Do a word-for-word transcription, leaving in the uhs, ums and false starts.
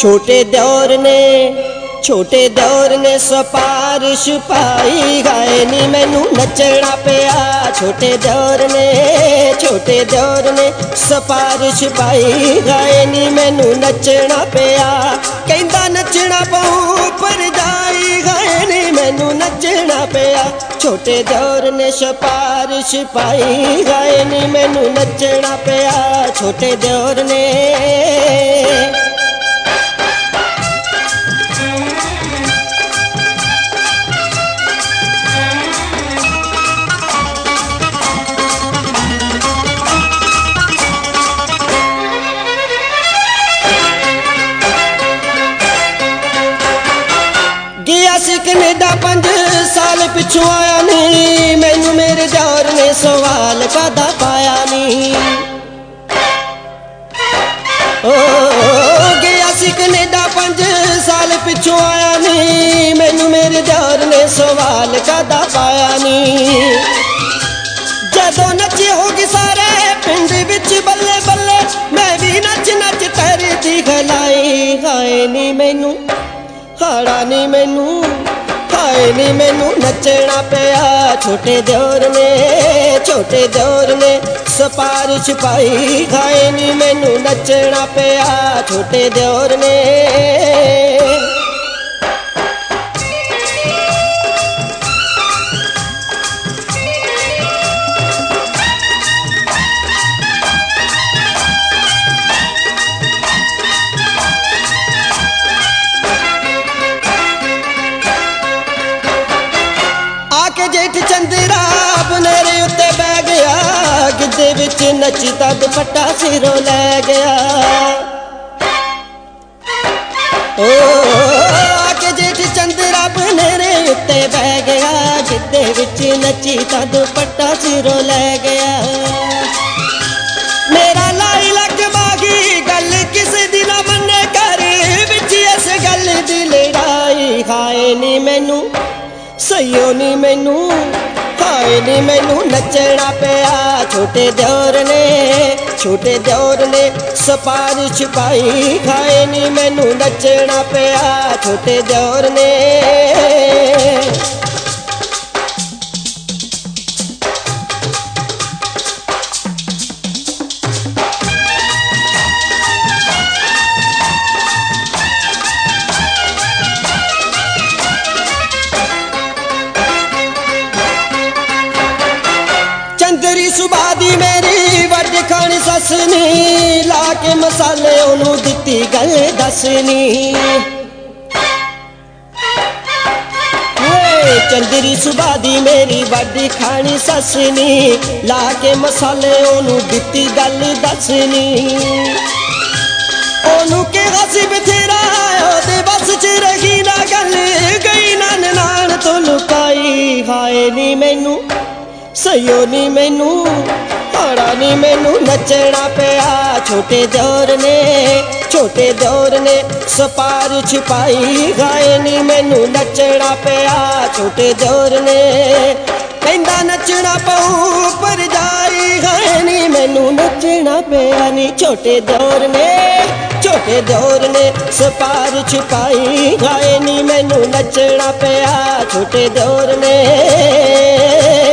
छोटे दौर ने छोटे दौर ने सिफारिश पाई गाए नी मैनू नचना पिया। छोटे दौर ने छोटे दौर ने सिफारिश पाई गाए नी मैनू नचना पिया। कहंदा नचना पऊ पर जाई गाए नी मैनू नचना पिया। छोटे दौर ने सिफारिश पाई गाए नी मैनू नचना पिया। छोटे दौर ने कनेडा पंज साल पिछू आया नी मैनू मेरे दौर ने सवाल कदा पाया नी। ओ गया सी कनेडा पंज साल पिछू आया नी मैनू मेरे दौर ने सवाल कदा पाया नी। जदों नचे होगी सारे पिंड विच बल्ले बल्ले मैं भी नच नच तरती गलाई हाय नी मैनू हाड़ा नी मैनू हाय नी मैनू नचना पिया। छोटे दौर ने छोटे दौर ने सिफारिश पाई गाए नी मैनू नचना पिया। छोटे दौर ने जेठ चंद्रा बनेरे उत्ते बह गया गिद्धे विच नचता दुपट्टा सिरों लै गया। ओ आके जेठ चंद्रा बनेरे उत्ते बह गया गिद्धे विच नचता दुपट्टा सिरों लै गया। मेरा लाई लग बागी गल किसे दी ना मन्ने कर विच इस गल दी लड़ाई खाए नी मैनू सहियो नी मैनू हाय नी मैनू नचना पिया। छोटे दौर ने छोटे दौर ने सिफारिश पाई खाए नी मैनू नचना पिया। छोटे दौर ने सुबह दी मेरी वड खानी सस नी ला के मसाले ओनू दिती गल दसनी। चंदरी सुबह दी मेरी वड खानी सस नी ला के मसाले ओनू दिती गल दसनी। ओनू के हसी बथेरा ओदे बस च रही ना गल गई ना नान तो लुकाई हाय नी मैनू सहियो नी मैनू हाड़ा नी मैनू नचना पिया। छोटे दौर ने छोटे दौर ने सिफारिश पाई गाए नी मैनू नचना पिया। छोटे दौर ने कहंदा नचना पऊ पर जाई गाए नी मैनू नचना पिया नी। छोटे दौर ने छोटे दौर ने सिफारिश पाई गाए नी मैनू नचना पिया। छोटे दौर ने